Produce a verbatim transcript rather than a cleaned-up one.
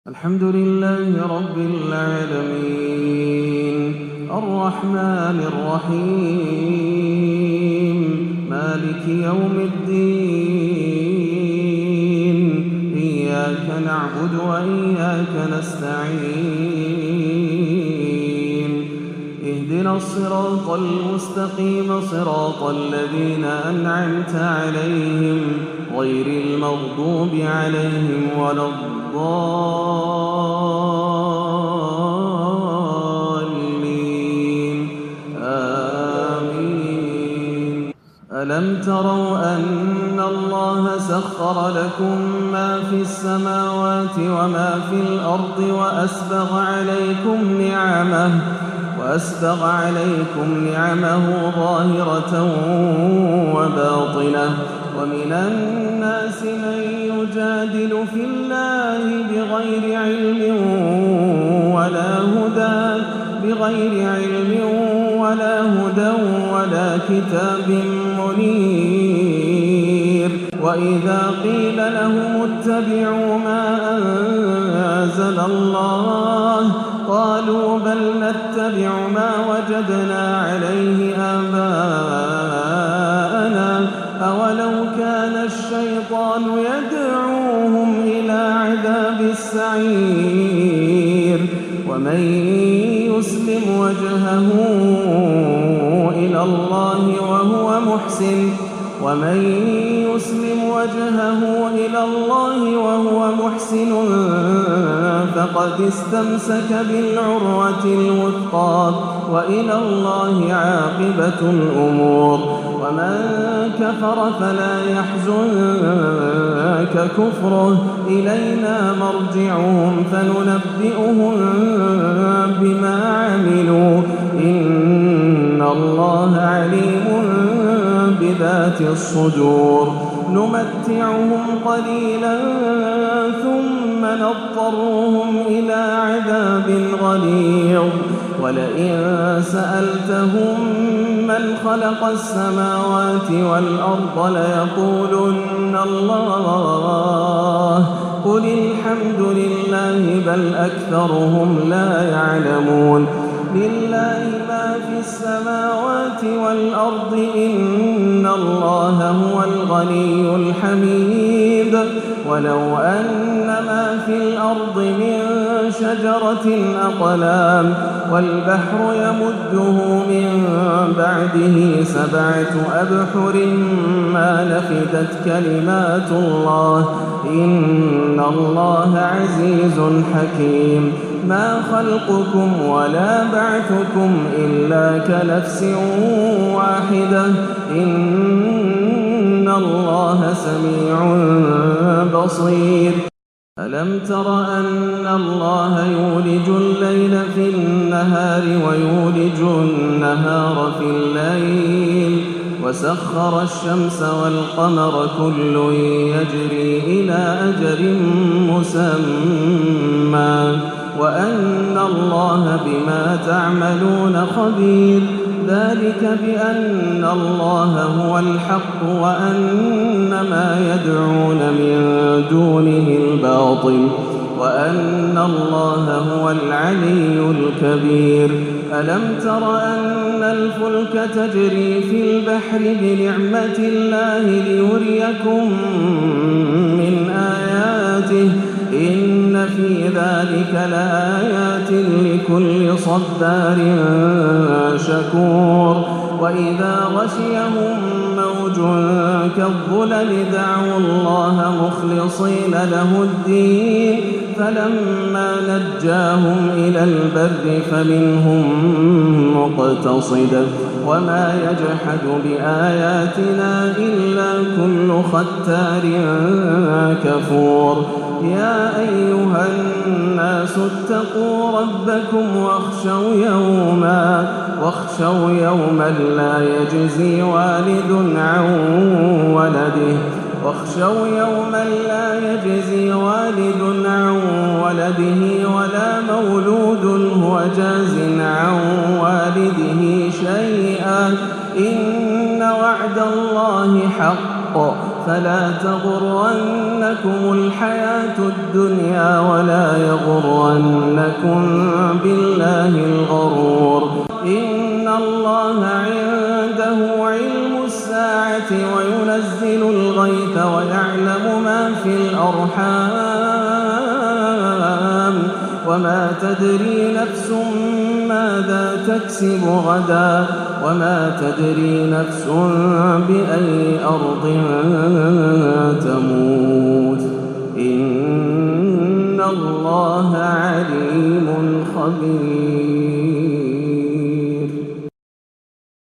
الحمد لله رب العالمين الرحمن الرحيم مالك يوم الدين إياك نعبد وإياك نستعين اهدنا الصراط المستقيم صراط الذين أنعمت عليهم غير المغضوب عليهم ولا الضالين آمين. ألم تروا أن الله سخر لكم ما في السماوات وما في الأرض وأسبغ عليكم نعمه وأسبغ عليكم نعمه ظاهرة وباطنة ومن الناس من يجادل في الله بغير علم ولا هدى بغير علم ولا هدى ولا كتاب منير وإذا قيل لهم اتبعوا ما أنزل الله قالوا بل نتبع ما وجدنا عليه آباءنا أولو كان الشيطان يدعوهم إلى عذاب السعير ومن يسلم وجهه إلى الله وهو محسن ومن يسلم وجهه إلى الله وهو محسن فقد استمسك بالعروة الوثقى وإلى الله عاقبة الأمور ومن كفر فلا يحزنك كفره إلينا مرجعهم فننبئهم بما عملوا إن الله عليم بذات الصدور نمتعهم قليلا ثم نضطرهم إلى عذاب غليظ ولئن سألتهم من خلق السماوات والأرض ليقولن الله قل الحمد لله بل أكثرهم لا يعلمون لله ما في السماوات والأرض إن الله هو الغني الحميد ولو أن ما في الأرض من شجرة أقلام والبحر يمده من بعده سبعة أبحر ما نفدت كلمات الله إن الله عزيز حكيم ما خلقكم ولا بعثكم إلا كنفس واحدة إن الله سميع بصير ألم تر أن الله يولج الليل في النهار ويولج النهار في الليل وسخر الشمس والقمر كل يجري إلى أجل مسمى وأن الله بما تعملون خبير ذلك بأن الله هو الحق وأن ما يدعون من دونه الباطل وأن الله هو العلي الكبير ألم تر أن الفلك تجري في البحر بنعمة الله ليريكم من آياته إن في ذلك لآيات لكل صبار شكور وإذا غشيهم موج كالظلل دعوا الله مخلصين له الدين فلما نجاهم إلى البر فمنهم مقتصد وما يجحد بآياتنا إلا كل ختار كفور يا أيها الناس اتقوا ربكم واخشوا يوما واخشوا يوما لا يجزي والد عن ولده واخشوا يوما لا يجزي والد عن ولده ولا مولود هو جاز عن والده شيئا إن وعد الله حق فلا تغرنكم الحياة الدنيا ولا يغرنكم بالله الغرور إن الله عنده علم الساعة وينزل الغيث ويعلم ما في الأرحام وما تدري نفس ماذا تكسب غدا وما تدري نفس بأي أرض تموت إن الله عليم خبير.